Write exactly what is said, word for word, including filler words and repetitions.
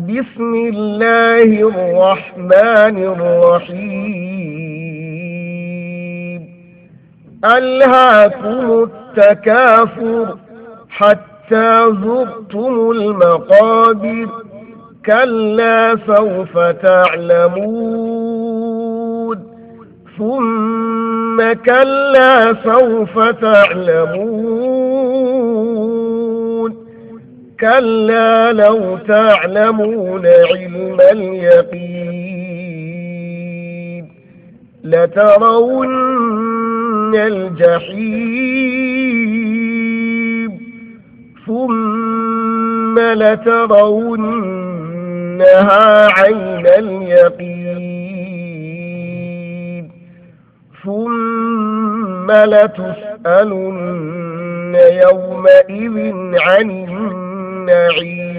بسم الله الرحمن الرحيم ألهاكم التكاثر حتى زرتم المقابر كلا سوف تعلمون ثم كلا سوف تعلمون كلا لو تعلمون علم اليقين لترون الجحيم ثم لترونها عين اليقين ثم لتسألن يومئذ عن النعيم